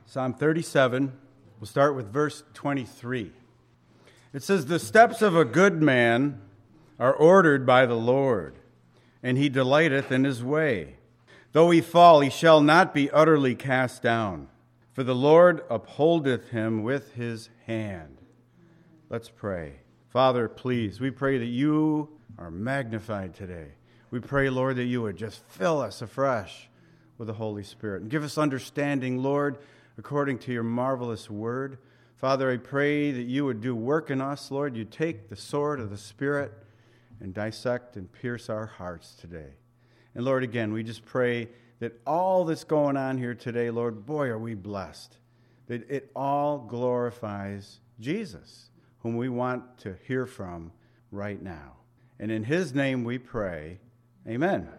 Psalm 37, we'll start with verse 23. It says, "The steps of a good man are ordered by the Lord, and he delighteth in his way. Though he fall, he shall not be utterly cast down, for the Lord upholdeth him with his hand." Let's pray. Father, please, we pray that you are magnified today. We pray, Lord, that you would just fill us afresh with the Holy Spirit and give us understanding, Lord, according to your marvelous word. Father, I pray that you would do work in us, Lord. You take the sword of the Spirit and dissect and pierce our hearts today. And Lord, again, we just pray that all that's going on here today, Lord, boy, are we blessed, that it all glorifies Jesus, whom we want to hear from right now. And in his name we pray, amen.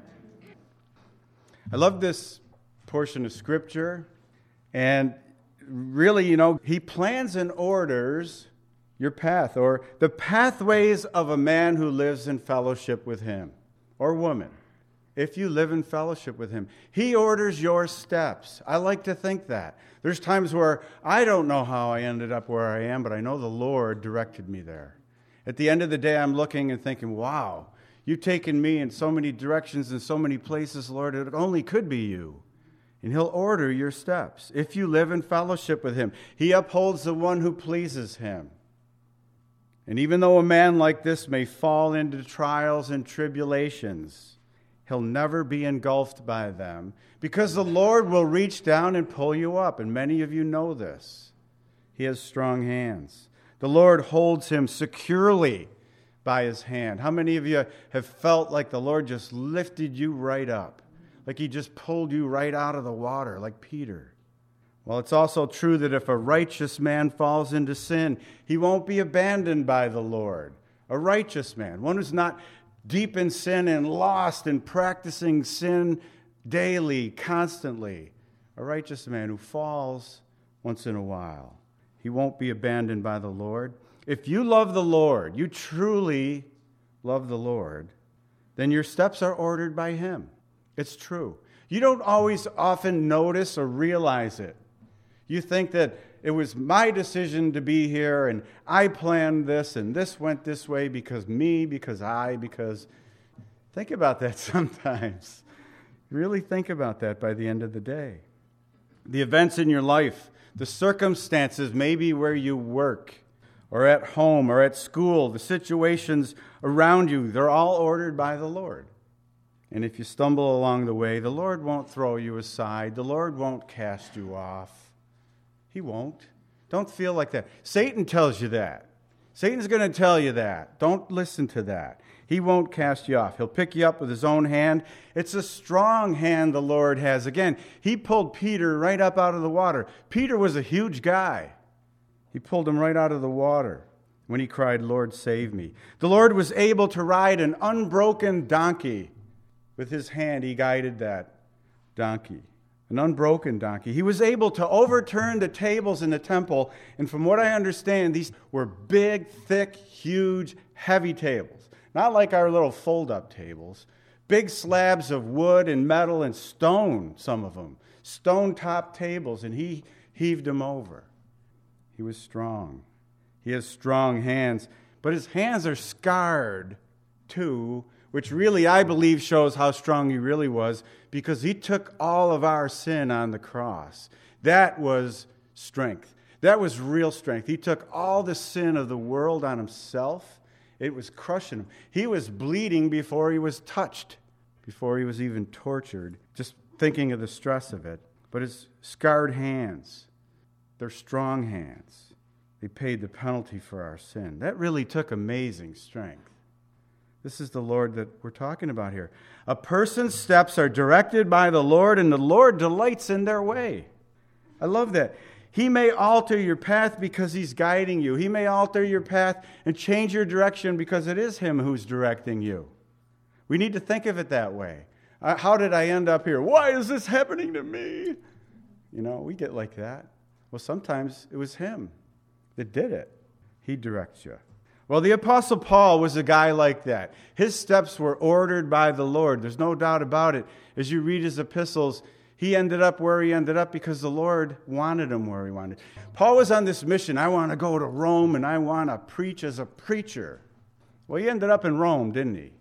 I love this portion of Scripture. And really, he plans and orders your path, or the pathways of a man who lives in fellowship with him, or woman. If you live in fellowship with him, he orders your steps. I like to think that. There's times where I don't know how I ended up where I am, but I know the Lord directed me there. At the end of the day, I'm looking and thinking, wow, you've taken me in so many directions and so many places, Lord, it only could be you. And he'll order your steps. If you live in fellowship with him, he upholds the one who pleases him. And even though a man like this may fall into trials and tribulations, he'll never be engulfed by them, because the Lord will reach down and pull you up. And many of you know this. He has strong hands. The Lord holds him securely by his hand. How many of you have felt like the Lord just lifted you right up? Like he just pulled you right out of the water, like Peter. Well, it's also true that if a righteous man falls into sin, he won't be abandoned by the Lord. A righteous man, one who's not deep in sin and lost in practicing sin daily, constantly. A righteous man who falls once in a while. He won't be abandoned by the Lord. If you love the Lord, you truly love the Lord, then your steps are ordered by him. It's true. You don't always often notice or realize it. You think that it was my decision to be here and I planned this and this went this way because think about that sometimes. Really think about that by the end of the day. The events in your life, the circumstances, maybe where you work or at home or at school, the situations around you, they're all ordered by the Lord. And if you stumble along the way, the Lord won't throw you aside. The Lord won't cast you off. He won't. Don't feel like that. Satan tells you that. Satan's going to tell you that. Don't listen to that. He won't cast you off. He'll pick you up with his own hand. It's a strong hand the Lord has. Again, he pulled Peter right up out of the water. Peter was a huge guy. He pulled him right out of the water when he cried, "Lord, save me." The Lord was able to ride an unbroken donkey. With his hand, he guided that donkey, an unbroken donkey. He was able to overturn the tables in the temple, and from what I understand, these were big, thick, huge, heavy tables. Not like our little fold-up tables. Big slabs of wood and metal and stone, some of them. Stone-top tables, and he heaved them over. He was strong. He has strong hands, but his hands are scarred, too, which really, I believe, shows how strong he really was, because he took all of our sin on the cross. That was strength. That was real strength. He took all the sin of the world on himself. It was crushing him. He was bleeding before he was touched, before he was even tortured, just thinking of the stress of it. But his scarred hands, they're strong hands. They paid the penalty for our sin. That really took amazing strength. This is the Lord that we're talking about here. A person's steps are directed by the Lord, and the Lord delights in their way. I love that. He may alter your path because he's guiding you. He may alter your path and change your direction because it is him who's directing you. We need to think of it that way. How did I end up here? Why is this happening to me? We get like that. Well, sometimes it was him that did it. He directs you. Well, the Apostle Paul was a guy like that. His steps were ordered by the Lord. There's no doubt about it. As you read his epistles, He ended up where he ended up because the Lord wanted him where he wanted. Paul was on this mission. I want to go to Rome and I want to preach as a preacher. Well, he ended up in Rome, didn't he?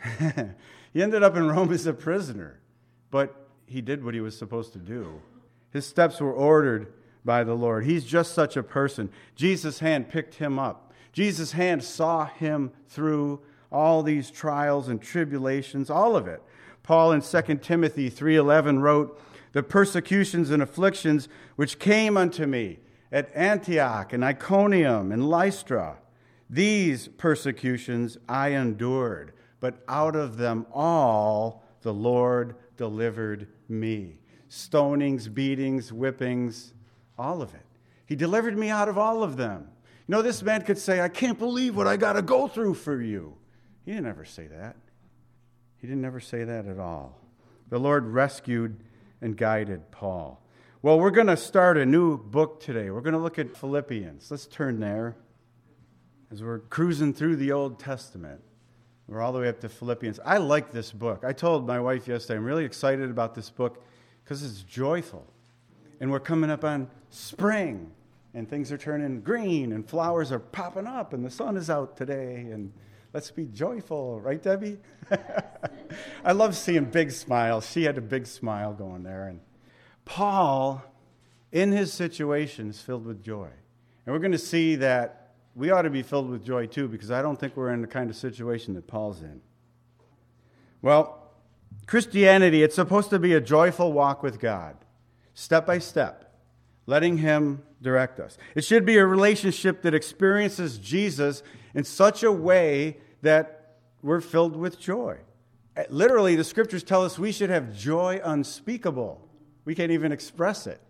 He ended up in Rome as a prisoner. But he did what he was supposed to do. His steps were ordered by the Lord. He's just such a person. Jesus' hand picked him up. Jesus' hand saw him through all these trials and tribulations, all of it. Paul in 2 Timothy 3:11 wrote, "The persecutions and afflictions which came unto me at Antioch and Iconium and Lystra, these persecutions I endured, but out of them all the Lord delivered me." Stonings, beatings, whippings, all of it. He delivered me out of all of them. You know, this man could say, "I can't believe what I got to go through for you." He didn't ever say that. He didn't ever say that at all. The Lord rescued and guided Paul. Well, we're going to start a new book today. We're going to look at Philippians. Let's turn there. As we're cruising through the Old Testament, we're all the way up to Philippians. I like this book. I told my wife yesterday, I'm really excited about this book because it's joyful. And we're coming up on spring, and things are turning green, and flowers are popping up, and the sun is out today, and let's be joyful. Right, Debbie? I love seeing big smiles. She had a big smile going there. And Paul, in his situation, is filled with joy. And we're going to see that we ought to be filled with joy too, because I don't think we're in the kind of situation that Paul's in. Well, Christianity, it's supposed to be a joyful walk with God, step by step, letting Him direct us. It should be a relationship that experiences Jesus in such a way that we're filled with joy. Literally, the scriptures tell us we should have joy unspeakable. We can't even express it.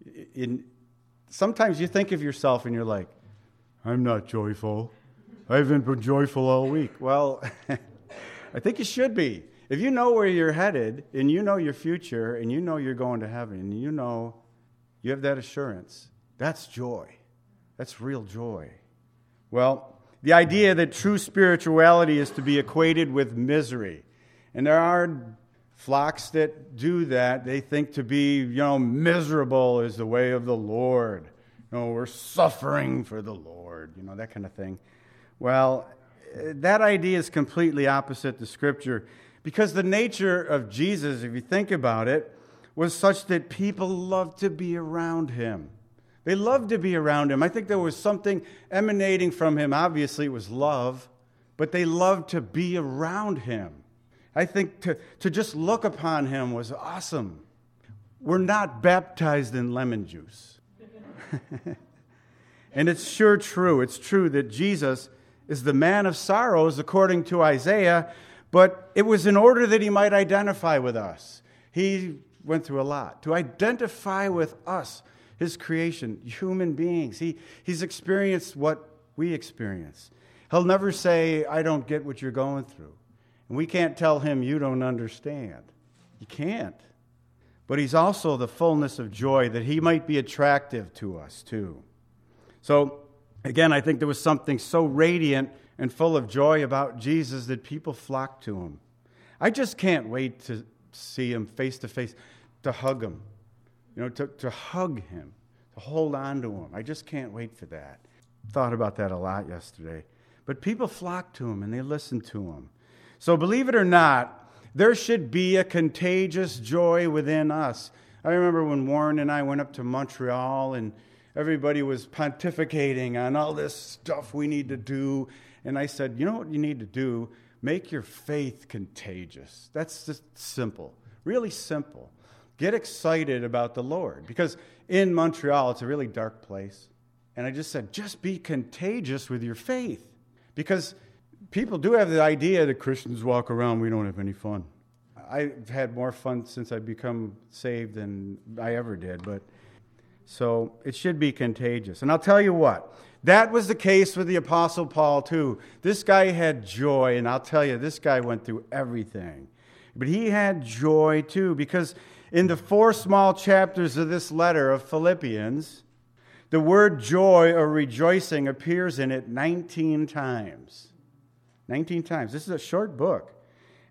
Sometimes you think of yourself and you're like, I'm not joyful. I haven't been joyful all week. Well, I think you should be. If you know where you're headed, and you know your future, and you know you're going to heaven, and you know you have that assurance, that's joy. That's real joy. Well, the idea that true spirituality is to be equated with misery. And there are flocks that do that. They think to be, miserable is the way of the Lord. We're suffering for the Lord, that kind of thing. Well, that idea is completely opposite the Scripture, because the nature of Jesus, if you think about it, was such that people loved to be around Him. They loved to be around Him. I think there was something emanating from Him. Obviously, it was love, but they loved to be around Him. I think to just look upon Him was awesome. We're not baptized in lemon juice. And it's sure true. It's true that Jesus is the man of sorrows, according to Isaiah, but it was in order that He might identify with us. He went through a lot. To identify with us, His creation, human beings. He's experienced what we experience. He'll never say, I don't get what you're going through. And we can't tell Him, you don't understand. You can't. But He's also the fullness of joy, that He might be attractive to us too. So, again, I think there was something so radiant and full of joy about Jesus that people flocked to Him. I just can't wait to see Him face to face, to hug Him, to hug Him, to hold on to Him. I just can't wait for that. Thought about that a lot yesterday. But people flock to Him and they listen to Him. So believe it or not, there should be a contagious joy within us. I remember when Warren and I went up to Montreal and everybody was pontificating on all this stuff we need to do. And I said, you know what you need to do? Make your faith contagious. That's just simple, really simple. Get excited about the Lord. Because in Montreal, it's a really dark place. And I just said, just be contagious with your faith. Because people do have the idea that Christians walk around, we don't have any fun. I've had more fun since I've become saved than I ever did. But so it should be contagious. And I'll tell you what, that was the case with the Apostle Paul too. This guy had joy, and I'll tell you, this guy went through everything. But he had joy too, because in the 4 small chapters of this letter of Philippians, the word joy or rejoicing appears in it 19 times. 19 times. This is a short book.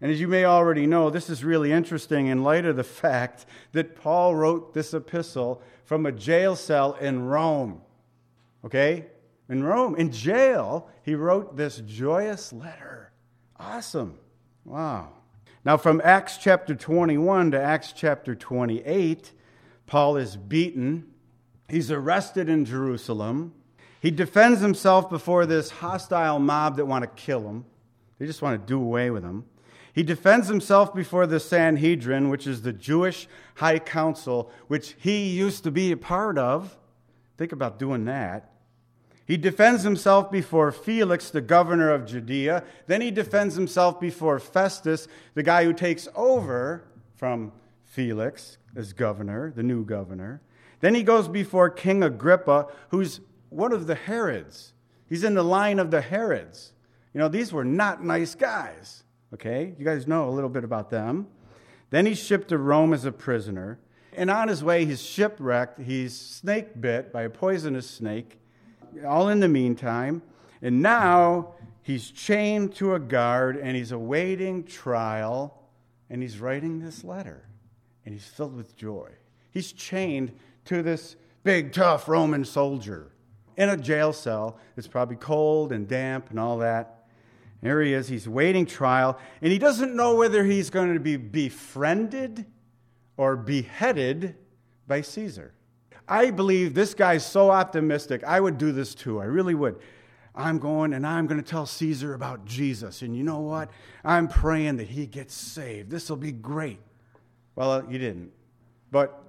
And as you may already know, this is really interesting in light of the fact that Paul wrote this epistle from a jail cell in Rome. Okay? In Rome, in jail, he wrote this joyous letter. Awesome. Wow. Now, from Acts chapter 21 to Acts chapter 28, Paul is beaten. He's arrested in Jerusalem. He defends himself before this hostile mob that want to kill him. They just want to do away with him. He defends himself before the Sanhedrin, which is the Jewish high council, which he used to be a part of. Think about doing that. He defends himself before Felix, the governor of Judea. Then he defends himself before Festus, the guy who takes over from Felix as governor, the new governor. Then he goes before King Agrippa, who's one of the Herods. He's in the line of the Herods. These were not nice guys. Okay, you guys know a little bit about them. Then he's shipped to Rome as a prisoner. And on his way, he's shipwrecked. He's snake bit by a poisonous snake, all in the meantime. And now he's chained to a guard, and he's awaiting trial, and he's writing this letter. And he's filled with joy. He's chained to this big, tough Roman soldier in a jail cell. It's probably cold and damp and all that. There he is. He's waiting trial, and he doesn't know whether he's going to be befriended or beheaded by Caesar. I believe this guy's so optimistic. I would do this too. I really would. I'm going to tell Caesar about Jesus, and you know what? I'm praying that he gets saved. This will be great. Well, you didn't. But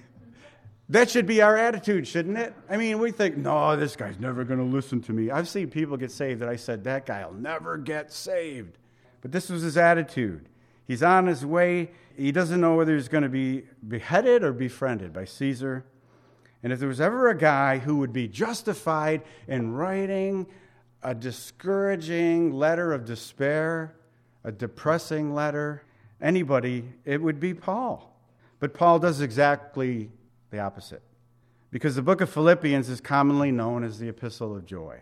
that should be our attitude, shouldn't it? I mean, we think, no, this guy's never going to listen to me. I've seen people get saved that I said, that guy will never get saved. But this was his attitude. He's on his way. He doesn't know whether he's going to be beheaded or befriended by Caesar. And if there was ever a guy who would be justified in writing a discouraging letter of despair, a depressing letter, anybody, it would be Paul. But Paul does exactly the opposite. Because the book of Philippians is commonly known as the Epistle of Joy.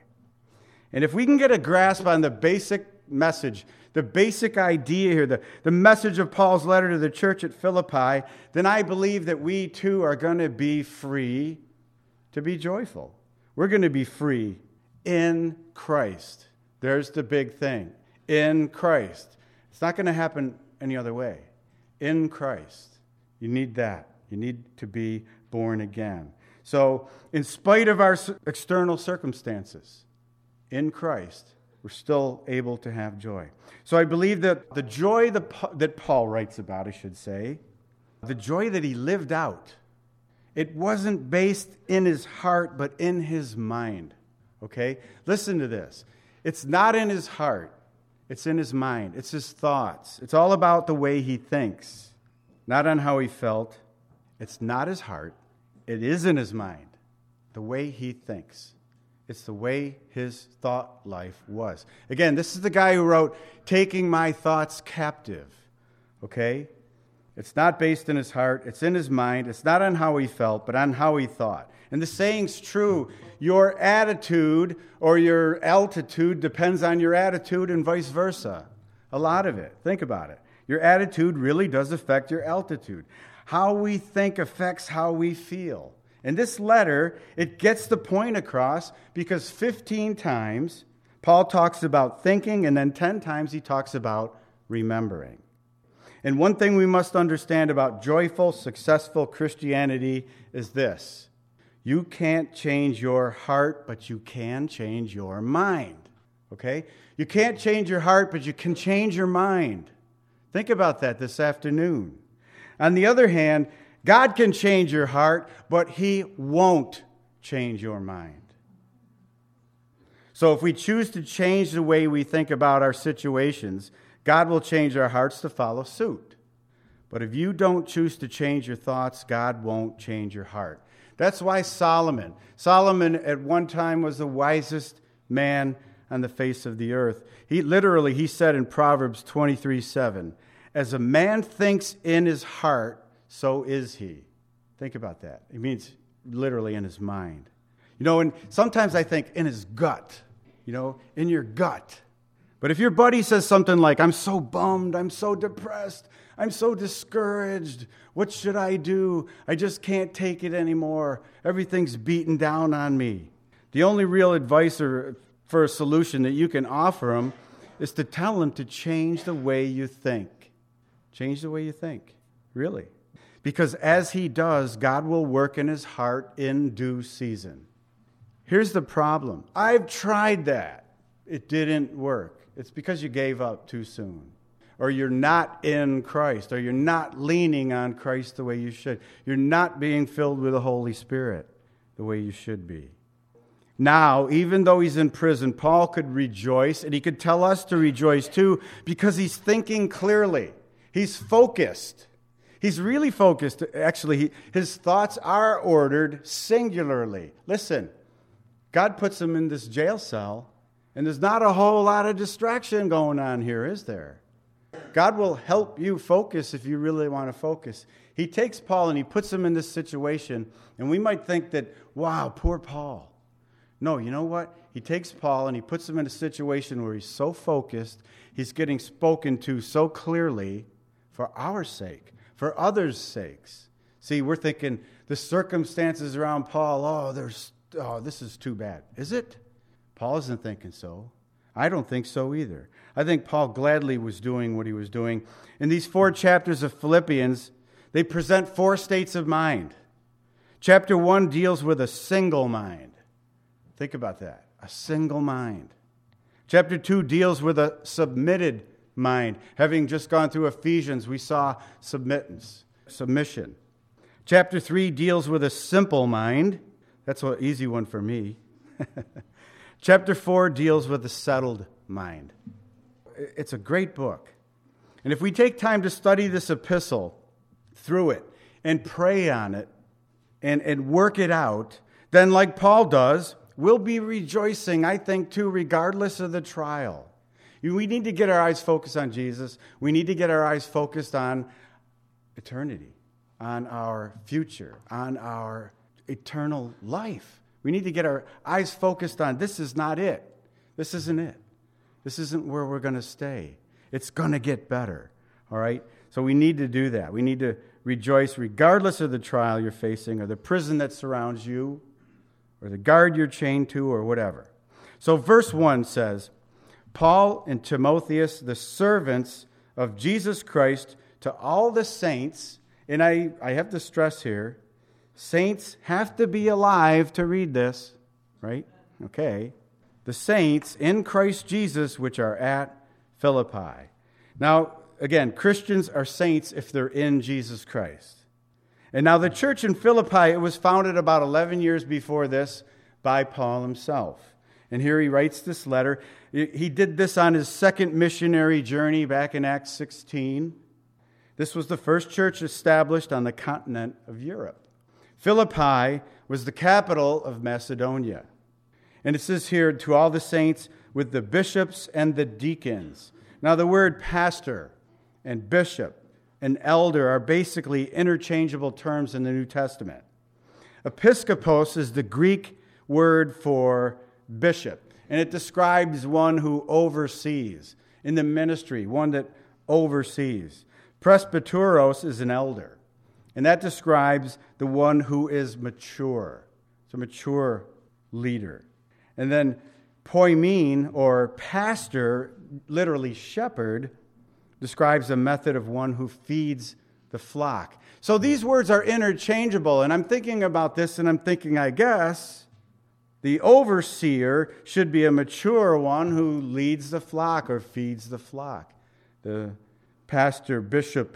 And if we can get a grasp on the basic message, the basic idea here, the message of Paul's letter to the church at Philippi, then I believe that we too are going to be free to be joyful. We're going to be free in Christ. There's the big thing. In Christ. It's not going to happen any other way. In Christ. You need that. You need to be born again. So, in spite of our external circumstances, in Christ, we're still able to have joy. So I believe that the joy that Paul writes about, I should say, the joy that he lived out, it wasn't based in his heart, but in his mind. Okay? Listen to this. It's not in his heart. It's in his mind. It's his thoughts. It's all about the way he thinks, not on how he felt. It's not his heart. It is in his mind, the way he thinks. It's the way his thought life was. Again, this is the guy who wrote, Taking My Thoughts Captive. Okay? It's not based in his heart. It's in his mind. It's not on how he felt, but on how he thought. And the saying's true. Your attitude or your altitude depends on your attitude and vice versa. A lot of it. Think about it. Your attitude really does affect your altitude. How we think affects how we feel. In this letter, it gets the point across because 15 times Paul talks about thinking, and then 10 times he talks about remembering. And one thing we must understand about joyful, successful Christianity is this. You can't change your heart, but you can change your mind. Okay? You can't change your heart, but you can change your mind. Think about that this afternoon. On the other hand, God can change your heart, but He won't change your mind. So if we choose to change the way we think about our situations, God will change our hearts to follow suit. But if you don't choose to change your thoughts, God won't change your heart. That's why Solomon at one time was the wisest man on the face of the earth. He said in Proverbs 23:7, as a man thinks in his heart, so is he. Think about that. It means literally in his mind. And sometimes I think in his gut, in your gut. But if your buddy says something like, I'm so bummed, I'm so depressed, I'm so discouraged, what should I do? I just can't take it anymore. Everything's beaten down on me. The only real advice for a solution that you can offer him is to tell him to change the way you think. Change the way you think, really. Because as he does, God will work in his heart in due season. Here's the problem. I've tried that. It didn't work. It's because you gave up too soon. Or you're not in Christ. Or you're not leaning on Christ the way you should. You're not being filled with the Holy Spirit the way you should be. Now, even though he's in prison, Paul could rejoice, and he could tell us to rejoice too, because he's thinking clearly. He's focused. He's really focused. Actually, his thoughts are ordered singularly. Listen, God puts him in this jail cell, and there's not a whole lot of distraction going on here, is there? God will help you focus if you really want to focus. He takes Paul and he puts him in this situation, and we might think that, wow, poor Paul. No, you know what? He takes Paul and he puts him in a situation where he's so focused, he's getting spoken to so clearly for our sake, for others' sakes. See, we're thinking the circumstances around Paul, this is too bad. Is it? Paul isn't thinking so. I don't think so either. I think Paul gladly was doing what he was doing. In these 4 chapters of Philippians, they present 4 states of mind. Chapter 1 deals with a single mind. Think about that. A single mind. Chapter 2 deals with a submitted mind. Having just gone through Ephesians, we saw submission. Chapter 3 deals with a simple mind. That's an easy one for me. Chapter 4 deals with a settled mind. It's a great book. And if we take time to study this epistle through it and pray on it and work it out, then like Paul does, we'll be rejoicing, I think, too, regardless of the trial. We need to get our eyes focused on Jesus. We need to get our eyes focused on eternity, on our future, on our eternal life. We need to get our eyes focused on this is not it. This isn't it. This isn't where we're going to stay. It's going to get better, all right? So we need to do that. We need to rejoice regardless of the trial you're facing or the prison that surrounds you or the guard you're chained to or whatever. So verse 1 says, Paul and Timotheus, the servants of Jesus Christ, to all the saints, and I have to stress here, saints have to be alive to read this, right? Okay. The saints in Christ Jesus, which are at Philippi. Now, again, Christians are saints if they're in Jesus Christ. And now the church in Philippi, it was founded about 11 years before this by Paul himself. And here he writes this letter. He did this on his second missionary journey back in Acts 16. This was the first church established on the continent of Europe. Philippi was the capital of Macedonia. And it says here, to all the saints with the bishops and the deacons. Now the word pastor and bishop and elder are basically interchangeable terms in the New Testament. Episkopos is the Greek word for bishop, and it describes one who oversees in the ministry, one that oversees. Presbyteros is an elder, and that describes the one who is mature. It's a mature leader. And then poimen, or pastor, literally shepherd, describes a method of one who feeds the flock. So these words are interchangeable, and I'm thinking about this, and I'm thinking, I guess, the overseer should be a mature one who leads the flock or feeds the flock. The pastor, bishop,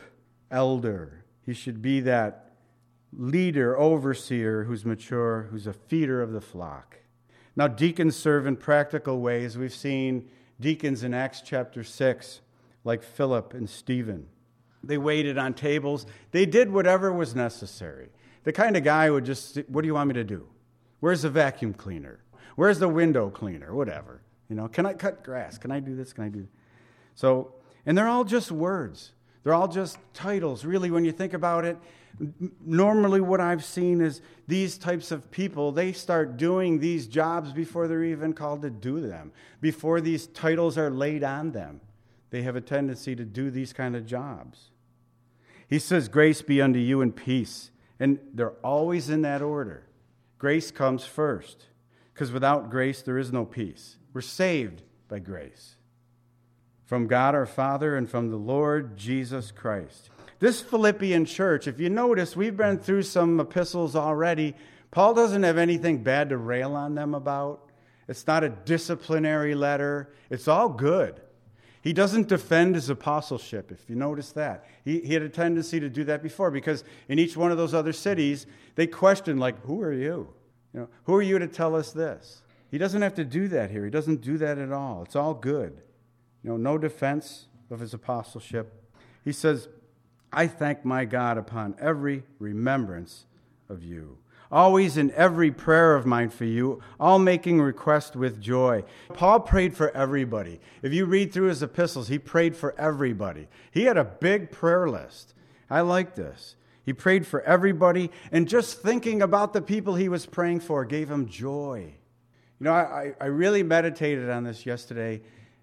elder, he should be that leader, overseer who's mature, who's a feeder of the flock. Now, deacons serve in practical ways. We've seen deacons in Acts chapter 6, like Philip and Stephen. They waited on tables. They did whatever was necessary. The kind of guy would just, what do you want me to do? Where's the vacuum cleaner? Where's the window cleaner? Whatever. Can I cut grass? Can I do this? Can I do that? So, and they're all just words. They're all just titles. Really, when you think about it, Normally what I've seen is these types of people, they start doing these jobs before they're even called to do them, before these titles are laid on them. They have a tendency to do these kind of jobs. He says, grace be unto you and peace. And they're always in that order. Grace comes first, because without grace there is no peace. We're saved by grace from God our Father and from the Lord Jesus Christ. This Philippian church, if you notice, we've been through some epistles already. Paul doesn't have anything bad to rail on them about. It's not a disciplinary letter. It's all good. He doesn't defend his apostleship, if you notice that. He had a tendency to do that before, because in each one of those other cities, they questioned, like, who are you? Who are you to tell us this? He doesn't have to do that here. He doesn't do that at all. It's all good. No defense of his apostleship. He says, I thank my God upon every remembrance of you, always in every prayer of mine for you, all making request with joy. Paul prayed for everybody. If you read through his epistles, he prayed for everybody. He had a big prayer list. I like this. He prayed for everybody, and just thinking about the people he was praying for gave him joy. I really meditated on this yesterday,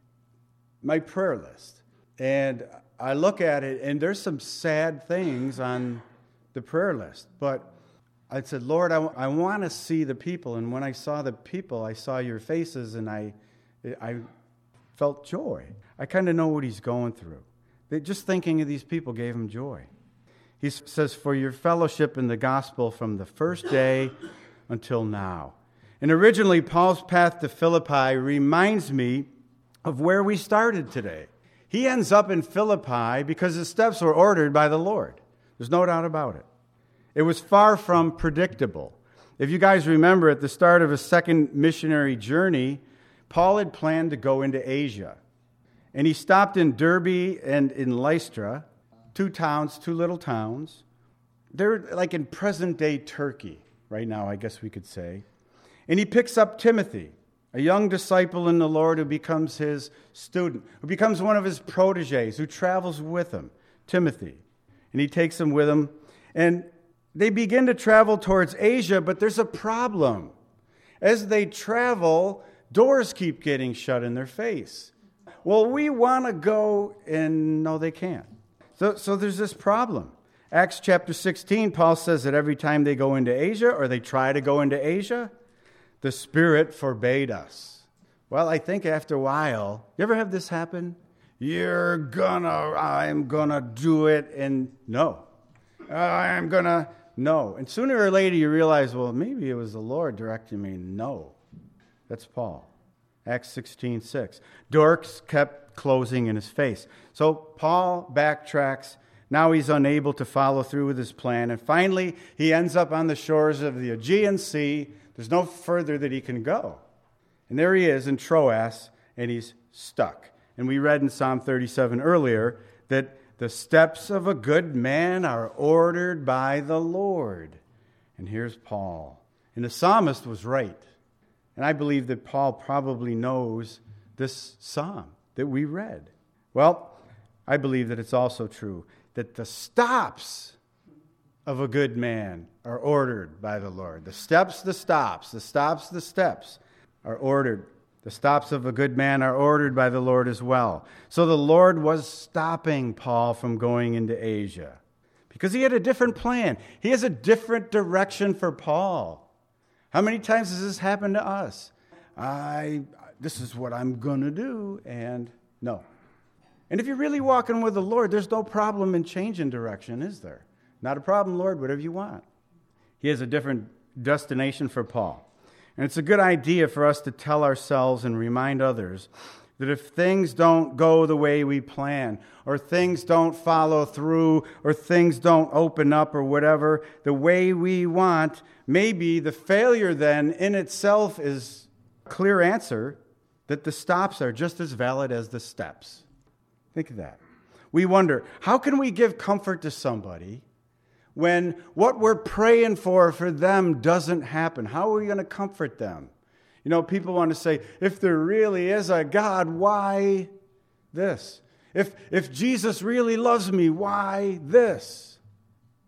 my prayer list. And I look at it, and there's some sad things on the prayer list. But I said, Lord, I want to see the people. And when I saw the people, I saw your faces, and I felt joy. I kind of know what he's going through. Just thinking of these people gave him joy. He says, for your fellowship in the gospel from the first day until now. And originally, Paul's path to Philippi reminds me of where we started today. He ends up in Philippi because his steps were ordered by the Lord. There's no doubt about it. It was far from predictable. If you guys remember, at the start of his second missionary journey, Paul had planned to go into Asia. And he stopped in Derbe and in Lystra, two little towns. They're like in present-day Turkey right now, I guess we could say. And he picks up Timothy, a young disciple in the Lord who becomes his student, who becomes one of his proteges, who travels with him, Timothy. And he takes him with him. And they begin to travel towards Asia, but there's a problem. As they travel, doors keep getting shut in their face. Well, we want to go, and no, they can't. So there's this problem. Acts chapter 16, Paul says that every time they go into Asia, or they try to go into Asia, the Spirit forbade us. Well, I think after a while, you ever have this happen? I'm gonna do it, and no. No. And sooner or later you realize, well, maybe it was the Lord directing me. No. That's Paul. Acts 16:6. Doors kept closing in his face. So Paul backtracks. Now he's unable to follow through with his plan. And finally, he ends up on the shores of the Aegean Sea. There's no further that he can go. And there he is in Troas, and he's stuck. And we read in Psalm 37 earlier that the steps of a good man are ordered by the Lord. And here's Paul. And the psalmist was right. And I believe that Paul probably knows this psalm that we read. Well, I believe that it's also true that the stops of a good man are ordered by the Lord. The stops are ordered. The stops of a good man are ordered by the Lord as well. So the Lord was stopping Paul from going into Asia because he had a different plan. He has a different direction for Paul. How many times has this happened to us? This is what I'm going to do, and no. And if you're really walking with the Lord, there's no problem in changing direction, is there? Not a problem, Lord, whatever you want. He has a different destination for Paul. And it's a good idea for us to tell ourselves and remind others that if things don't go the way we plan, or things don't follow through, or things don't open up, or whatever, the way we want, maybe the failure then in itself is a clear answer that the stops are just as valid as the steps. Think of that. We wonder, how can we give comfort to somebody when what we're praying for them doesn't happen? How are we going to comfort them? People want to say, if there really is a God, why this? If Jesus really loves me, why this?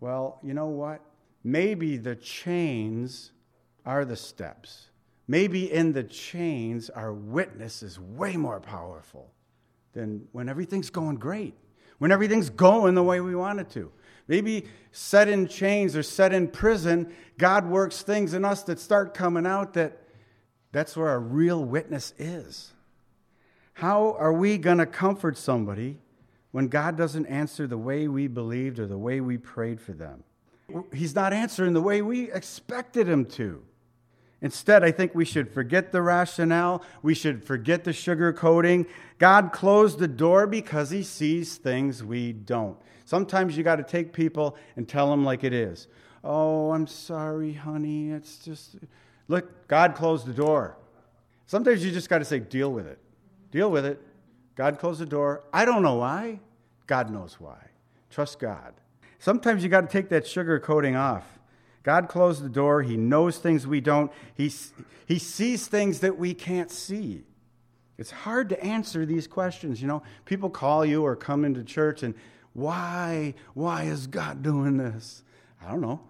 Well, you know what? Maybe the chains are the steps. Maybe in the chains, our witness is way more powerful than when everything's going great, when everything's going the way we want it to. Maybe set in chains or set in prison, God works things in us that start coming out that's where our real witness is. How are we going to comfort somebody when God doesn't answer the way we believed or the way we prayed for them? He's not answering the way we expected him to. Instead, I think we should forget the rationale. We should forget the sugarcoating. God closed the door because he sees things we don't. Sometimes you got to take people and tell them like it is. Oh, I'm sorry, honey. It's just, look, God closed the door. Sometimes you just got to say, deal with it. Deal with it. God closed the door. I don't know why. God knows why. Trust God. Sometimes you got to take that sugarcoating off. God closed the door. He knows things we don't. He sees things that we can't see. It's hard to answer these questions. You know, people call you or come into church and, why is God doing this? I don't know.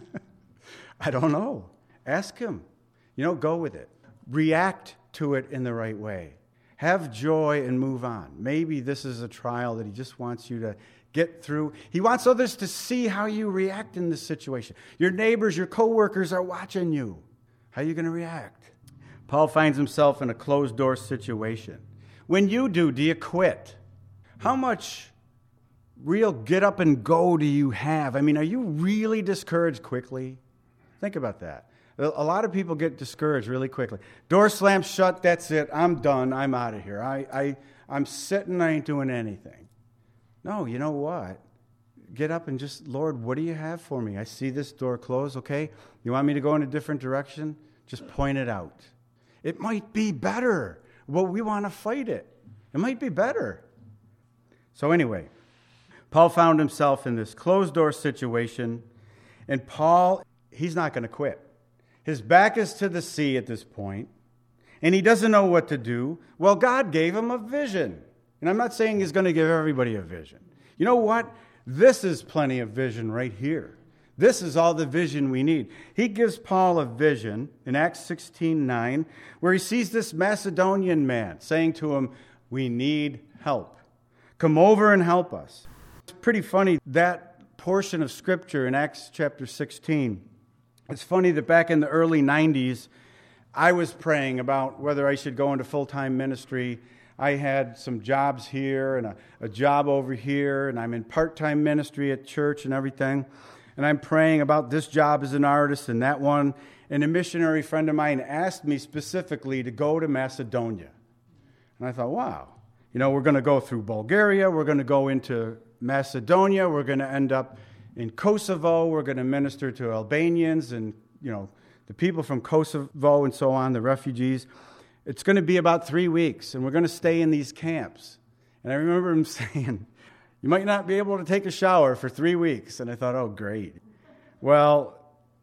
I don't know. Ask him. You know, go with it. React to it in the right way. Have joy and move on. Maybe this is a trial that he just wants you to get through. He wants others to see how you react in this situation. Your neighbors, your coworkers are watching you. How are you going to react? Paul finds himself in a closed-door situation. When you do you quit? How much real get up and go do you have? I mean, are you really discouraged quickly? Think about that. A lot of people get discouraged really quickly. Door slams shut, that's it. I'm done. I'm out of here. I'm sitting, I ain't doing anything. No, you know what? Get up and just, Lord, what do you have for me? I see this door closed, okay? You want me to go in a different direction? Just point it out. It might be better. Well, we want to fight it. It might be better. So anyway, Paul found himself in this closed-door situation, and Paul, he's not going to quit. His back is to the sea at this point, and he doesn't know what to do. Well, God gave him a vision. And I'm not saying he's going to give everybody a vision. You know what? This is plenty of vision right here. This is all the vision we need. He gives Paul a vision in Acts 16:9, where he sees this Macedonian man saying to him, we need help. Come over and help us. It's pretty funny, that portion of Scripture in Acts chapter 16. It's funny that back in the early 90s, I was praying about whether I should go into full-time ministry. I had some jobs here and a job over here, and I'm in part-time ministry at church and everything. And I'm praying about this job as an artist and that one. And a missionary friend of mine asked me specifically to go to Macedonia. And I thought, wow, you know, we're going to go through Bulgaria. We're going to go into Macedonia. We're going to end up in Kosovo. We're going to minister to Albanians and, you know, the people from Kosovo and so on, the refugees. It's going to be about 3 weeks, and we're going to stay in these camps. And I remember him saying, you might not be able to take a shower for 3 weeks. And I thought, oh, great. Well,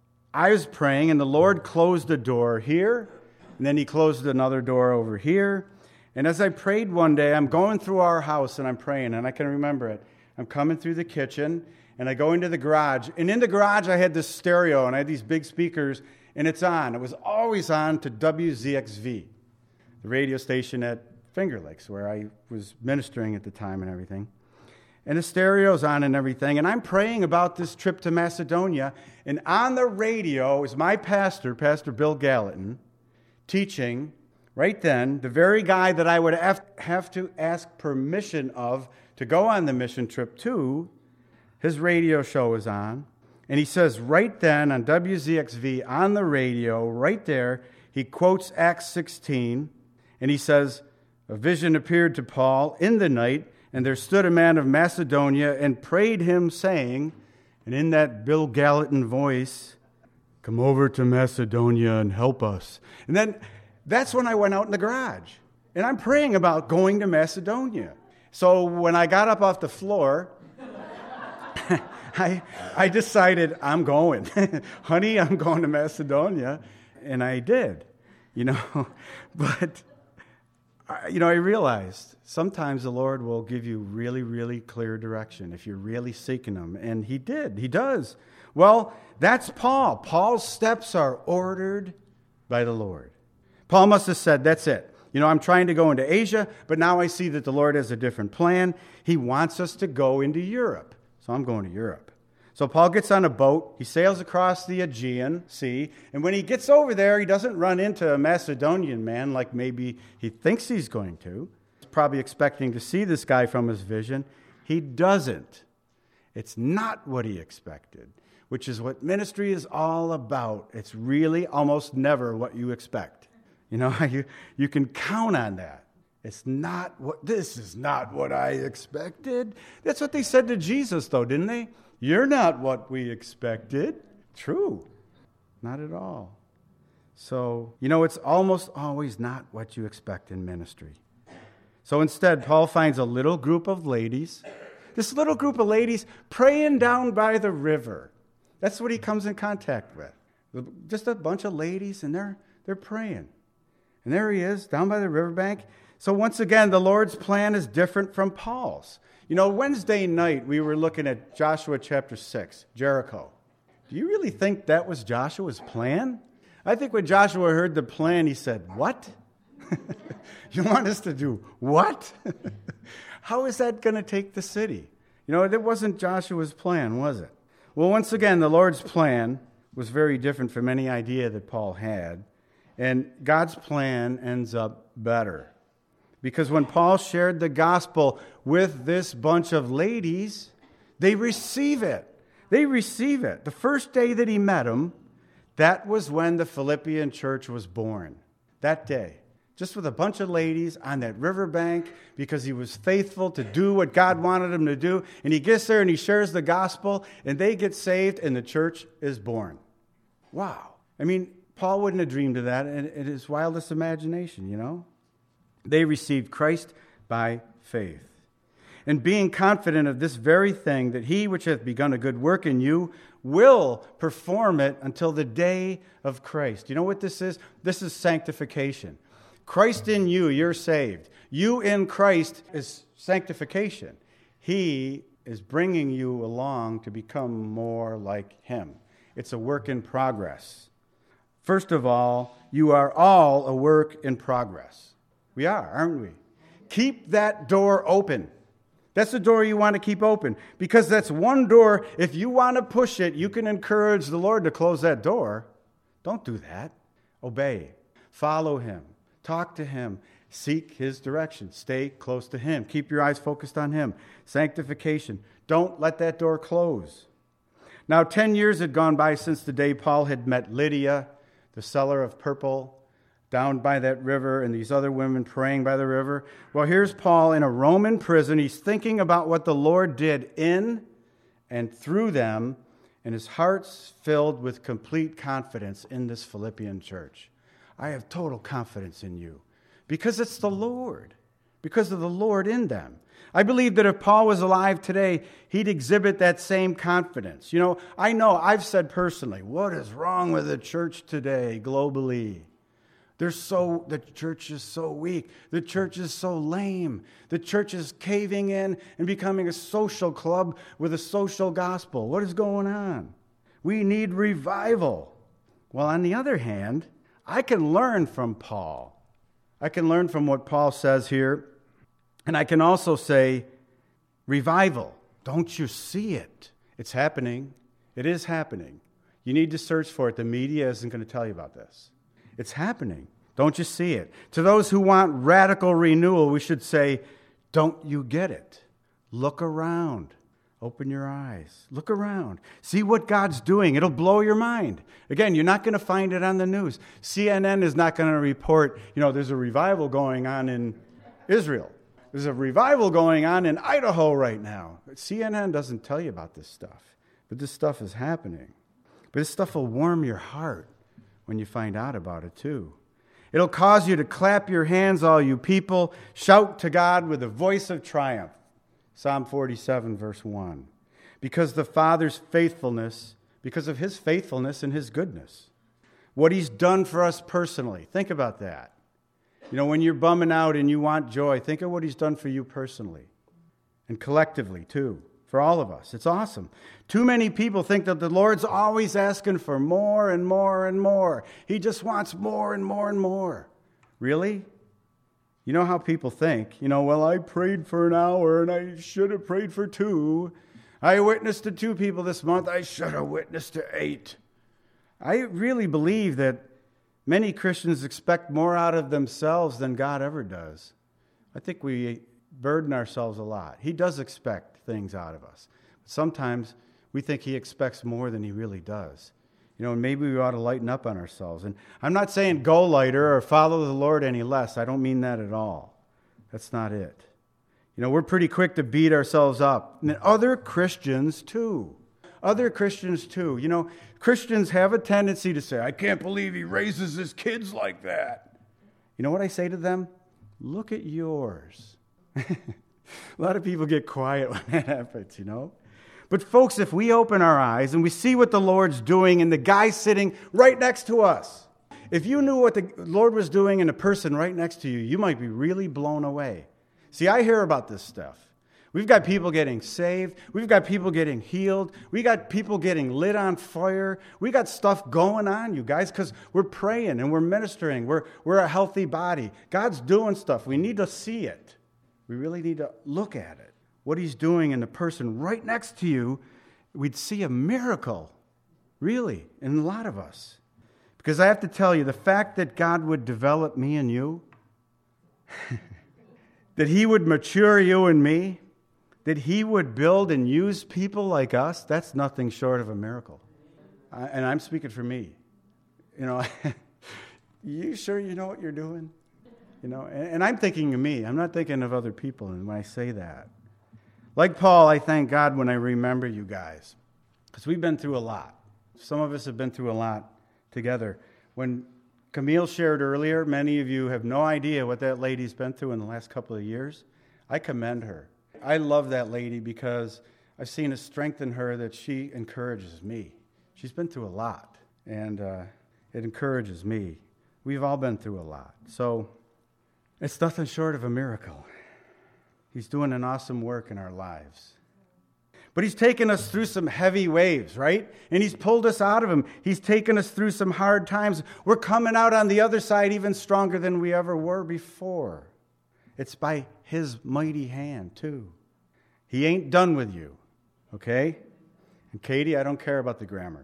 I was praying, and the Lord closed a door here, and then he closed another door over here. And as I prayed one day, I'm going through our house, and I'm praying, and I can remember it. I'm coming through the kitchen, and I go into the garage. And in the garage, I had this stereo, and I had these big speakers, and it's on. It was always on to WZXV, the radio station at Finger Lakes, where I was ministering at the time and everything. And the stereo's on and everything. And I'm praying about this trip to Macedonia. And on the radio is my pastor, Pastor Bill Gallatin, teaching right then, the very guy that I would have to ask permission of to go on the mission trip to. His radio show is on. And he says right then on WZXV, on the radio, right there, he quotes Acts 16. And he says, a vision appeared to Paul in the night, and there stood a man of Macedonia and prayed him, saying, and in that Bill Gallatin voice, come over to Macedonia and help us. And then that's when I went out in the garage. And I'm praying about going to Macedonia. So when I got up off the floor, I decided I'm going. Honey, I'm going to Macedonia. And I did, you know. But I realized sometimes the Lord will give you really, really clear direction if you're really seeking Him. And He did. He does. Well, that's Paul. Paul's steps are ordered by the Lord. Paul must have said, that's it. I'm trying to go into Asia, but now I see that the Lord has a different plan. He wants us to go into Europe. So I'm going to Europe. So Paul gets on a boat. He sails across the Aegean Sea. And when he gets over there, he doesn't run into a Macedonian man like maybe he thinks he's going to. He's probably expecting to see this guy from his vision. He doesn't. It's not what he expected, which is what ministry is all about. It's really almost never what you expect. You can count on that. This is not what I expected. That's what they said to Jesus, though, didn't they? You're not what we expected. True. Not at all. So, it's almost always not what you expect in ministry. So instead, Paul finds a little group of ladies, this little group of ladies praying down by the river. That's what he comes in contact with. Just a bunch of ladies, and they're praying. And there he is, down by the riverbank. So once again, the Lord's plan is different from Paul's. Wednesday night, we were looking at Joshua chapter 6, Jericho. Do you really think that was Joshua's plan? I think when Joshua heard the plan, he said, what? You want us to do what? How is that going to take the city? It wasn't Joshua's plan, was it? Well, once again, the Lord's plan was very different from any idea that Paul had. And God's plan ends up better. Because when Paul shared the gospel with this bunch of ladies, they receive it. They receive it. The first day that he met them, that was when the Philippian church was born. That day. Just with a bunch of ladies on that riverbank because he was faithful to do what God wanted him to do. And he gets there and he shares the gospel and they get saved and the church is born. Wow. Paul wouldn't have dreamed of that in his wildest imagination, They received Christ by faith. And being confident of this very thing, that he which hath begun a good work in you will perform it until the day of Christ. You know what this is? This is sanctification. Christ in you, you're saved. You in Christ is sanctification. He is bringing you along to become more like him. It's a work in progress. First of all, you are all a work in progress. We are, aren't we? Keep that door open. That's the door you want to keep open, because that's one door. If you want to push it, you can encourage the Lord to close that door. Don't do that. Obey. Follow him. Talk to him. Seek his direction. Stay close to him. Keep your eyes focused on him. Sanctification. Don't let that door close. Now, 10 years had gone by since the day Paul had met Lydia, the seller of purple, down by that river, and these other women praying by the river. Well, here's Paul in a Roman prison. He's thinking about what the Lord did in and through them, and his heart's filled with complete confidence in this Philippian church. I have total confidence in you because it's the Lord, because of the Lord in them. I believe that if Paul was alive today, he'd exhibit that same confidence. I know I've said personally, what is wrong with the church today globally? The church is so weak. The church is so lame. The church is caving in and becoming a social club with a social gospel. What is going on? We need revival. Well, on the other hand, I can learn from Paul. I can learn from what Paul says here. And I can also say, revival. Don't you see it? It's happening. It is happening. You need to search for it. The media isn't going to tell you about this. It's happening. Don't you see it? To those who want radical renewal, we should say, don't you get it? Look around. Open your eyes. Look around. See what God's doing. It'll blow your mind. Again, you're not going to find it on the news. CNN is not going to report, there's a revival going on in Israel. There's a revival going on in Idaho right now. CNN doesn't tell you about this stuff. But this stuff is happening. But this stuff will warm your heart when you find out about it too. It'll cause you to clap your hands, all you people. Shout to God with a voice of triumph. Psalm 47, verse 1. Because the Father's faithfulness, because of his faithfulness and his goodness. What he's done for us personally. Think about that. You know, when you're bumming out and you want joy, think of what he's done for you personally and collectively too, for all of us. It's awesome. Too many people think that the Lord's always asking for more and more and more. He just wants more and more and more. Really? You know how people think, well, I prayed for an hour and I should have prayed for 2. I witnessed to 2 people this month. I should have witnessed to 8. I really believe that many Christians expect more out of themselves than God ever does. I think we burden ourselves a lot. He does expect things out of us. Sometimes we think he expects more than he really does. And maybe we ought to lighten up on ourselves. And I'm not saying go lighter or follow the Lord any less. I don't mean that at all. That's not it. We're pretty quick to beat ourselves up. And other Christians too. Christians have a tendency to say, I can't believe he raises his kids like that. You know what I say to them? Look at yours. A lot of people get quiet when that happens, But folks, if we open our eyes and we see what the Lord's doing in the guy sitting right next to us, if you knew what the Lord was doing in the person right next to you, you might be really blown away. See, I hear about this stuff. We've got people getting saved. We've got people getting healed. We got people getting lit on fire. We got stuff going on, you guys, because we're praying and we're ministering. We're a healthy body. God's doing stuff. We need to see it. We really need to look at it. What he's doing in the person right next to you, we'd see a miracle, really, in a lot of us. Because I have to tell you, the fact that God would develop me and you, that he would mature you and me, that he would build and use people like us, that's nothing short of a miracle. And I'm speaking for me. You sure you know what you're doing? And I'm thinking of me. I'm not thinking of other people when I say that. Like Paul, I thank God when I remember you guys, because we've been through a lot. Some of us have been through a lot together. When Camille shared earlier, many of you have no idea what that lady's been through in the last couple of years. I commend her. I love that lady because I've seen a strength in her that she encourages me. She's been through a lot, and it encourages me. We've all been through a lot. So it's nothing short of a miracle. He's doing an awesome work in our lives. But he's taken us through some heavy waves, right? And he's pulled us out of them. He's taken us through some hard times. We're coming out on the other side even stronger than we ever were before. It's by his mighty hand, too. He ain't done with you, okay? And Katie, I don't care about the grammar.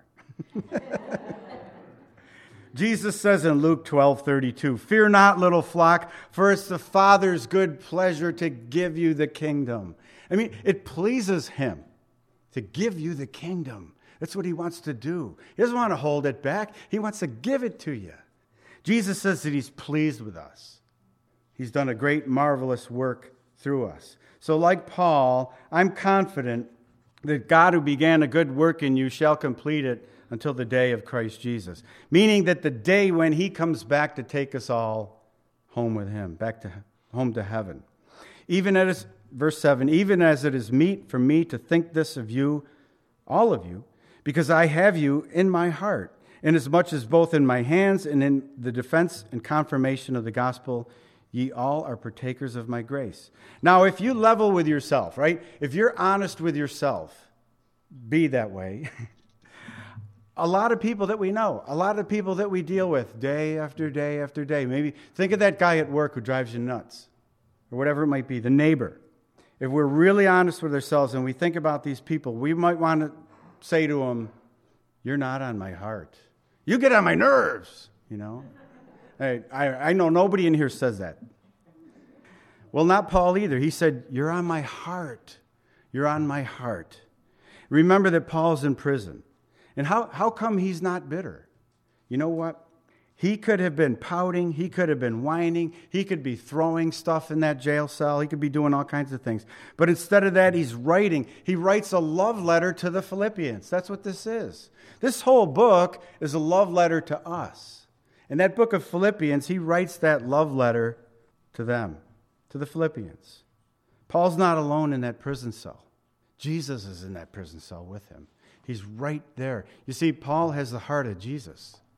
Jesus says in Luke 12:32, "Fear not, little flock, for it's the Father's good pleasure to give you the kingdom." I mean, it pleases him to give you the kingdom. That's what he wants to do. He doesn't want to hold it back. He wants to give it to you. Jesus says that he's pleased with us. He's done a great, marvelous work through us. So like Paul, I'm confident that God who began a good work in you shall complete it until the day of Christ Jesus. Meaning that the day when he comes back to take us all home with him, back to home to heaven. Even as, verse 7, even as it is meet for me to think this of you, all of you, because I have you in my heart, inasmuch as both in my hands and in the defense and confirmation of the gospel, ye all are partakers of my grace. Now, if you level with yourself, right? If you're honest with yourself, be that way. A lot of people that we know, a lot of people that we deal with day after day after day. Maybe think of that guy at work who drives you nuts, or whatever it might be, the neighbor. If we're really honest with ourselves and we think about these people, we might want to say to them, "You're not on my heart. You get on my nerves," you know. I know nobody in here says that. Well, not Paul either. He said, "You're on my heart. You're on my heart." Remember that Paul's in prison. And how come he's not bitter? You know what? He could have been pouting. He could have been whining. He could be throwing stuff in that jail cell. He could be doing all kinds of things. But instead of that, he's writing. He writes a love letter to the Philippians. That's what this is. This whole book is a love letter to us. In that book of Philippians, he writes that love letter to them, to the Philippians. Paul's not alone in that prison cell. Jesus is in that prison cell with him. He's right there. You see, Paul has the heart of Jesus.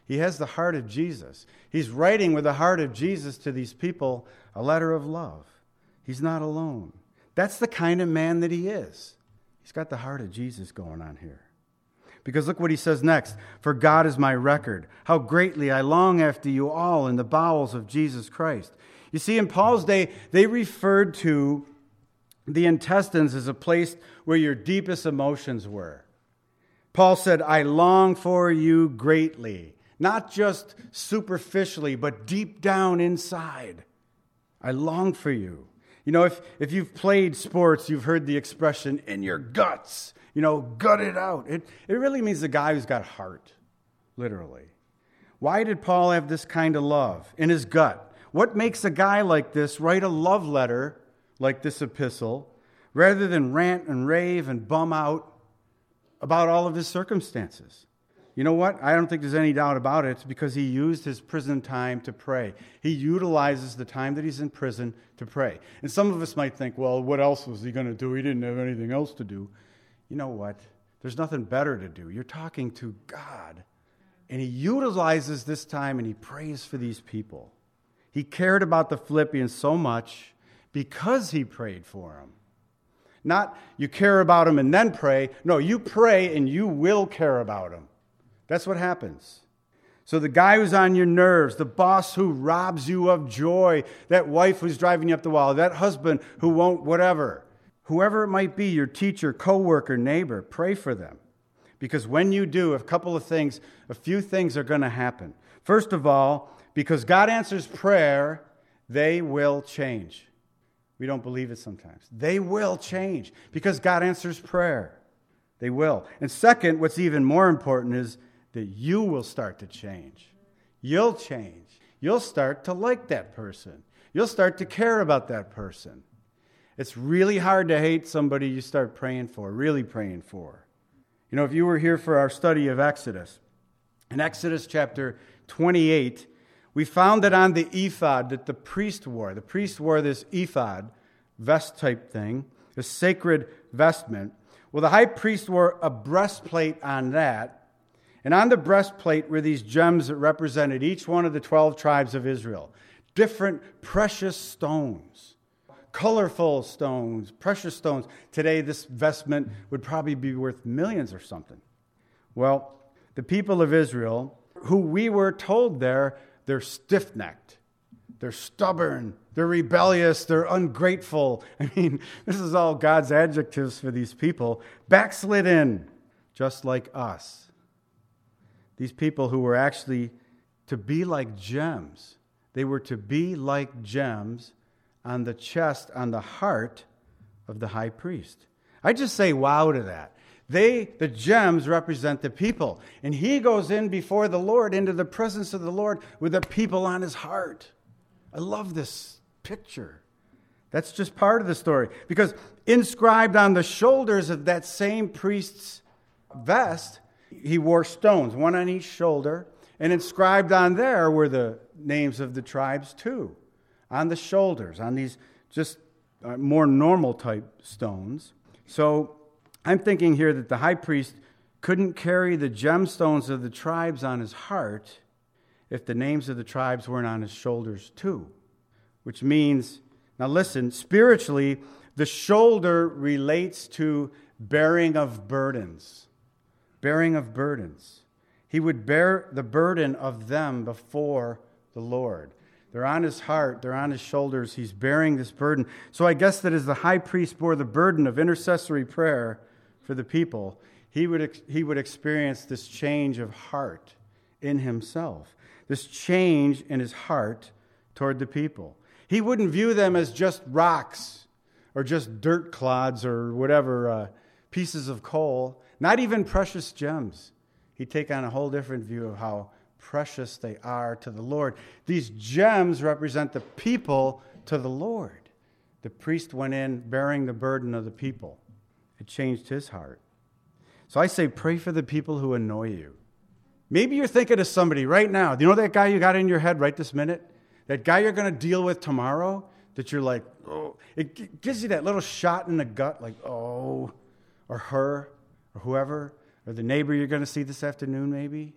He has the heart of Jesus. He's writing with the heart of Jesus to these people a letter of love. He's not alone. That's the kind of man that he is. He's got the heart of Jesus going on here. Because look what he says next. For God is my record. How greatly I long after you all in the bowels of Jesus Christ. You see, in Paul's day, they referred to the intestines as a place where your deepest emotions were. Paul said, I long for you greatly. Not just superficially, but deep down inside. I long for you. You know, if you've played sports, you've heard the expression, in your guts. You know, gut it out. It really means the guy who's got heart, literally. Why did Paul have this kind of love in his gut? What makes a guy like this write a love letter like this epistle rather than rant and rave and bum out about all of his circumstances? You know what? I don't think there's any doubt about it. It's because he used his prison time to pray. He utilizes the time that he's in prison to pray. And some of us might think, well, what else was he going to do? He didn't have anything else to do. You know what? There's nothing better to do. You're talking to God. And he utilizes this time and he prays for these people. He cared about the Philippians so much because he prayed for them. Not you care about them and then pray. No, you pray and you will care about them. That's what happens. So the guy who's on your nerves, the boss who robs you of joy, that wife who's driving you up the wall, that husband who won't whatever, whoever it might be, your teacher, coworker, neighbor, pray for them. Because when you do, a few things are going to happen. First of all, because God answers prayer, they will change. We don't believe it sometimes. They will change because God answers prayer. They will. And second, what's even more important is that you will start to change. You'll change. You'll start to like that person. You'll start to care about that person. It's really hard to hate somebody you start praying for, really praying for. You know, if you were here for our study of Exodus, in Exodus chapter 28, we found that on the ephod that the priest wore this ephod, vest type thing, a sacred vestment. Well, the high priest wore a breastplate on that. And on the breastplate were these gems that represented each one of the 12 tribes of Israel. Different precious stones, colorful stones, precious stones. Today, this vestment would probably be worth millions or something. Well, the people of Israel, who we were told they're stiff-necked, they're stubborn, they're rebellious, they're ungrateful. I mean, this is all God's adjectives for these people. Backslidden, just like us. These people who were actually to be like gems. They were to be like gems on the chest, on the heart of the high priest. I just say wow to that. The gems represent the people. And he goes in before the Lord, into the presence of the Lord, with the people on his heart. I love this picture. That's just part of the story. Because inscribed on the shoulders of that same priest's vest, he wore stones, one on each shoulder, and inscribed on there were the names of the tribes too, on the shoulders, on these just more normal type stones. So I'm thinking here that the high priest couldn't carry the gemstones of the tribes on his heart if the names of the tribes weren't on his shoulders too, which means, now listen, spiritually, the shoulder relates to bearing of burdens. Bearing of burdens. He would bear the burden of them before the Lord. They're on his heart, they're on his shoulders, he's bearing this burden. So I guess that as the high priest bore the burden of intercessory prayer for the people, he would experience this change of heart in himself, this change in his heart toward the people. He wouldn't view them as just rocks or just dirt clods or whatever, pieces of coal. Not even precious gems. He'd take on a whole different view of how precious they are to the Lord. These gems represent the people to the Lord. The priest went in bearing the burden of the people. It changed his heart. So I say, pray for the people who annoy you. Maybe you're thinking of somebody right now. Do you know that guy you got in your head right this minute? That guy you're going to deal with tomorrow? That you're like, oh. It gives you that little shot in the gut, like, oh, or her. Or whoever, or the neighbor you're going to see this afternoon maybe.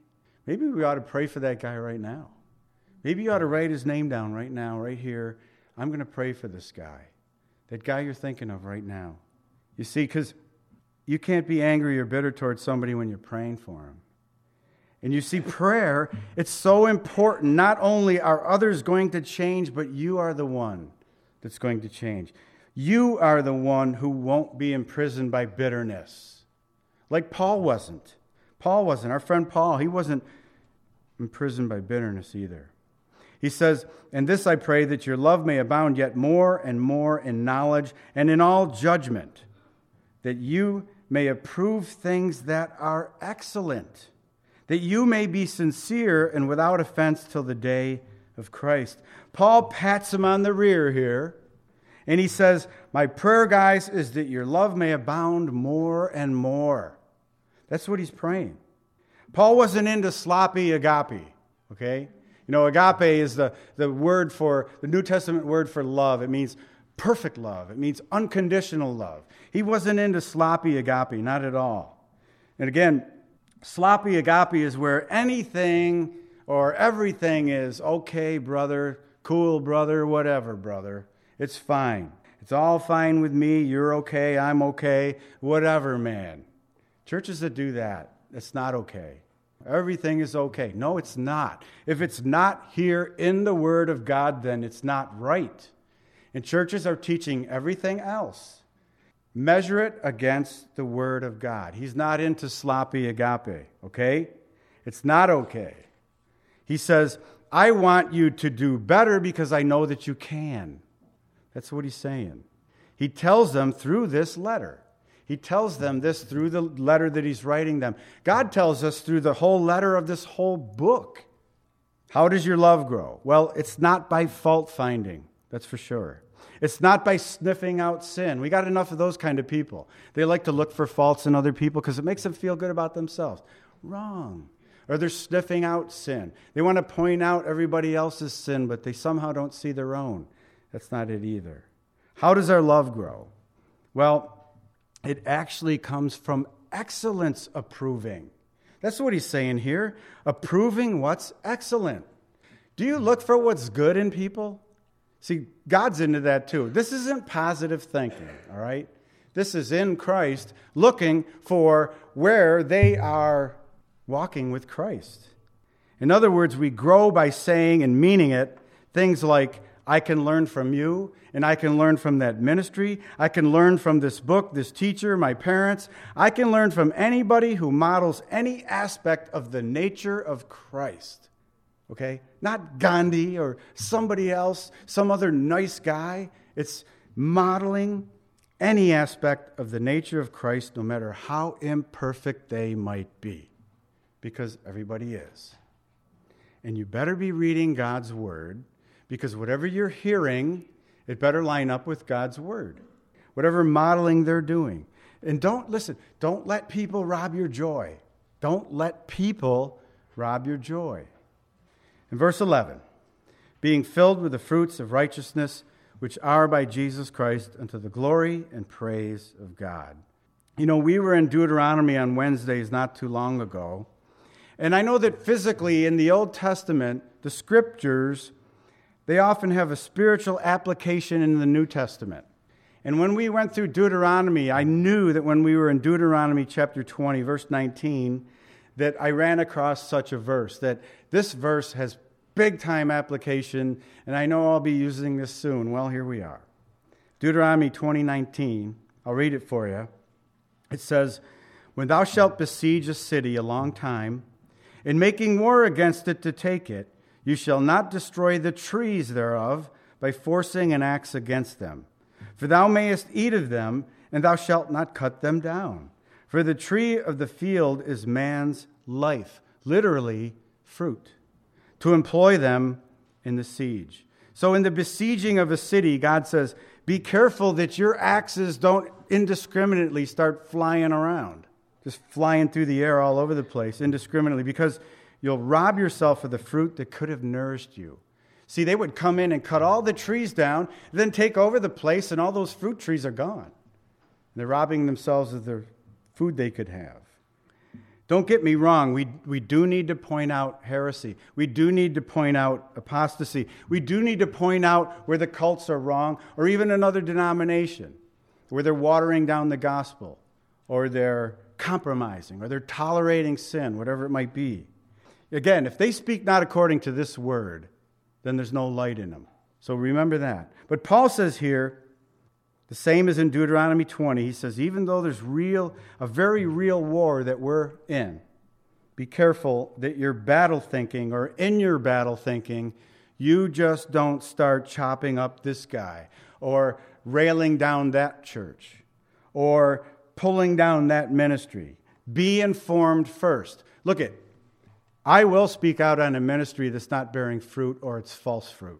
Maybe we ought to pray for that guy right now. Maybe you ought to write his name down right now, right here. I'm going to pray for this guy. That guy you're thinking of right now. You see, because you can't be angry or bitter towards somebody when you're praying for him. And you see, prayer, it's so important. Not only are others going to change, but you are the one that's going to change. You are the one who won't be imprisoned by bitterness. Like Paul wasn't. Paul wasn't. Our friend Paul, he wasn't imprisoned by bitterness either. He says, "And this I pray, that your love may abound yet more and more in knowledge and in all judgment, that you may approve things that are excellent, that you may be sincere and without offense till the day of Christ." Paul pats him on the rear here, and he says, "My prayer, guys, is that your love may abound more and more." That's what he's praying. Paul wasn't into sloppy agape, okay? You know, agape is the word for, the New Testament word for love. It means perfect love. It means unconditional love. He wasn't into sloppy agape, not at all. And again, sloppy agape is where anything or everything is okay, brother, cool, brother, whatever, brother. It's fine. It's all fine with me. You're okay. I'm okay. Whatever, man. Churches that do that, it's not okay. Everything is okay. No, it's not. If it's not here in the Word of God, then it's not right. And churches are teaching everything else. Measure it against the Word of God. He's not into sloppy agape, okay? It's not okay. He says, I want you to do better because I know that you can. That's what he's saying. He tells them through this letter. He tells them this through the letter that he's writing them. God tells us through the whole letter of this whole book. How does your love grow? Well, it's not by fault finding, that's for sure. It's not by sniffing out sin. We got enough of those kind of people. They like to look for faults in other people because it makes them feel good about themselves. Wrong. Or they're sniffing out sin. They want to point out everybody else's sin, but they somehow don't see their own. That's not it either. How does our love grow? Well, it actually comes from excellence approving. That's what he's saying here. Approving what's excellent. Do you look for what's good in people? See, God's into that too. This isn't positive thinking, all right? This is in Christ, looking for where they are walking with Christ. In other words, we grow by saying and meaning it things like, I can learn from you, and I can learn from that ministry. I can learn from this book, this teacher, my parents. I can learn from anybody who models any aspect of the nature of Christ. Okay? Not Gandhi or somebody else, some other nice guy. It's modeling any aspect of the nature of Christ, no matter how imperfect they might be. Because everybody is. And you better be reading God's Word, because whatever you're hearing, it better line up with God's Word. Whatever modeling they're doing. And don't let people rob your joy. Don't let people rob your joy. In verse 11, being filled with the fruits of righteousness, which are by Jesus Christ, unto the glory and praise of God. You know, we were in Deuteronomy on Wednesdays not too long ago. And I know that physically in the Old Testament, the Scriptures, they often have a spiritual application in the New Testament. And when we went through Deuteronomy, I knew that when we were in Deuteronomy chapter 20, verse 19, that I ran across such a verse, that this verse has big-time application, and I know I'll be using this soon. Well, here we are. Deuteronomy 20:19, I'll read it for you. It says, when thou shalt besiege a city a long time, in making war against it to take it, you shall not destroy the trees thereof by forcing an axe against them. For thou mayest eat of them, and thou shalt not cut them down. For the tree of the field is man's life, literally fruit, to employ them in the siege. So in the besieging of a city, God says, be careful that your axes don't indiscriminately start flying around, just flying through the air all over the place indiscriminately, because you'll rob yourself of the fruit that could have nourished you. See, they would come in and cut all the trees down, then take over the place, and all those fruit trees are gone. They're robbing themselves of the food they could have. Don't get me wrong, we do need to point out heresy. We do need to point out apostasy. We do need to point out where the cults are wrong, or even another denomination, where they're watering down the gospel, or they're compromising, or they're tolerating sin, whatever it might be. Again, if they speak not according to this word, then there's no light in them. So remember that. But Paul says here, the same as in Deuteronomy 20, he says, even though there's a very real war that we're in, be careful that your battle thinking, or in your battle thinking, you just don't start chopping up this guy, or railing down that church, or pulling down that ministry. Be informed first. Look at, I will speak out on a ministry that's not bearing fruit or it's false fruit.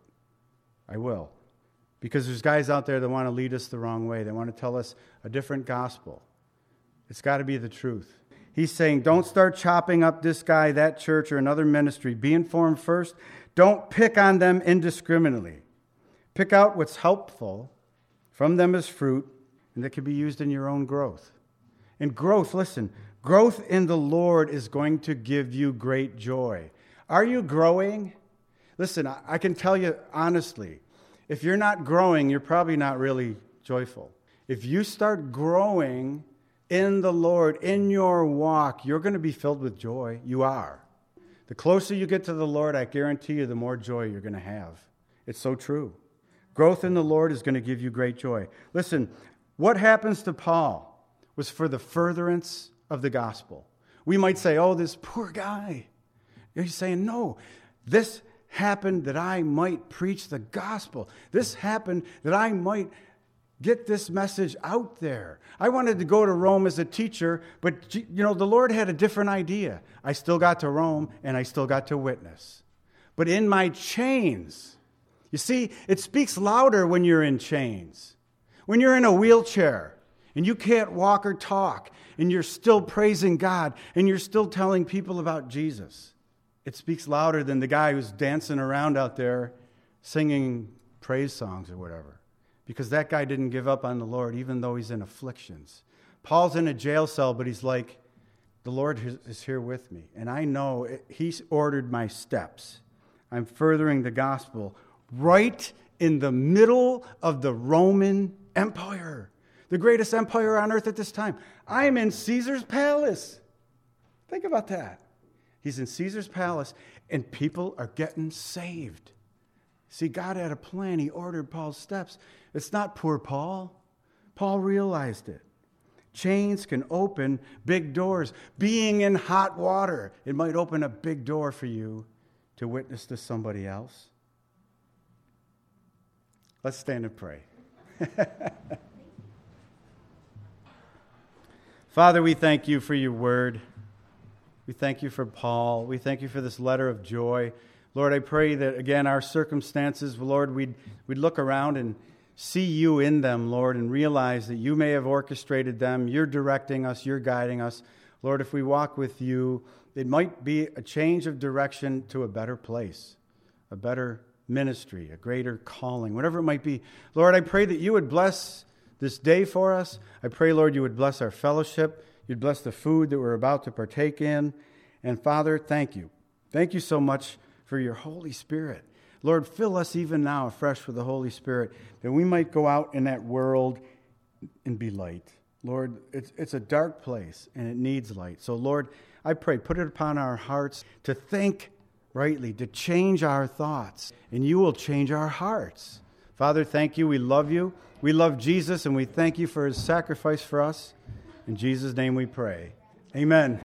I will. Because there's guys out there that want to lead us the wrong way. They want to tell us a different gospel. It's got to be the truth. He's saying, don't start chopping up this guy, that church, or another ministry. Be informed first. Don't pick on them indiscriminately. Pick out what's helpful from them as fruit, and that can be used in your own growth. And growth, listen, growth in the Lord is going to give you great joy. Are you growing? Listen, I can tell you honestly, if you're not growing, you're probably not really joyful. If you start growing in the Lord, in your walk, you're going to be filled with joy. You are. The closer you get to the Lord, I guarantee you, the more joy you're going to have. It's so true. Growth in the Lord is going to give you great joy. Listen, what happens to Paul was for the furtherance of the gospel. We might say, oh, this poor guy. He's saying, no, this happened that I might preach the gospel. This happened that I might get this message out there. I wanted to go to Rome as a teacher, but the Lord had a different idea. I still got to Rome and I still got to witness. But in my chains, you see, it speaks louder when you're in chains. When you're in a wheelchair and you can't walk or talk and you're still praising God and you're still telling people about Jesus. It speaks louder than the guy who's dancing around out there singing praise songs or whatever. Because that guy didn't give up on the Lord even though he's in afflictions. Paul's in a jail cell, but he's like, the Lord is here with me. And I know he's ordered my steps. I'm furthering the gospel right in the middle of the Roman Empire. The greatest empire on earth at this time. I'm in Caesar's palace. Think about that. He's in Caesar's palace, and people are getting saved. See, God had a plan. He ordered Paul's steps. It's not poor Paul. Paul realized it. Chains can open big doors. Being in hot water, it might open a big door for you to witness to somebody else. Let's stand and pray. Father, we thank you for your word. We thank you for Paul. We thank you for this letter of joy. Lord, I pray that, again, our circumstances, Lord, we'd look around and see you in them, Lord, and realize that you may have orchestrated them. You're directing us. You're guiding us. Lord, if we walk with you, it might be a change of direction to a better place, a better ministry, a greater calling, whatever it might be. Lord, I pray that you would bless this day for us. I pray, Lord, you would bless our fellowship. You'd bless the food that we're about to partake in. And Father, thank you. Thank you so much for your Holy Spirit. Lord, fill us even now afresh with the Holy Spirit, that we might go out in that world and be light. Lord, it's a dark place and it needs light. So Lord, I pray, put it upon our hearts to think rightly, to change our thoughts, and you will change our hearts. Father, thank you. We love you. We love Jesus, and we thank you for his sacrifice for us. In Jesus' name we pray. Amen.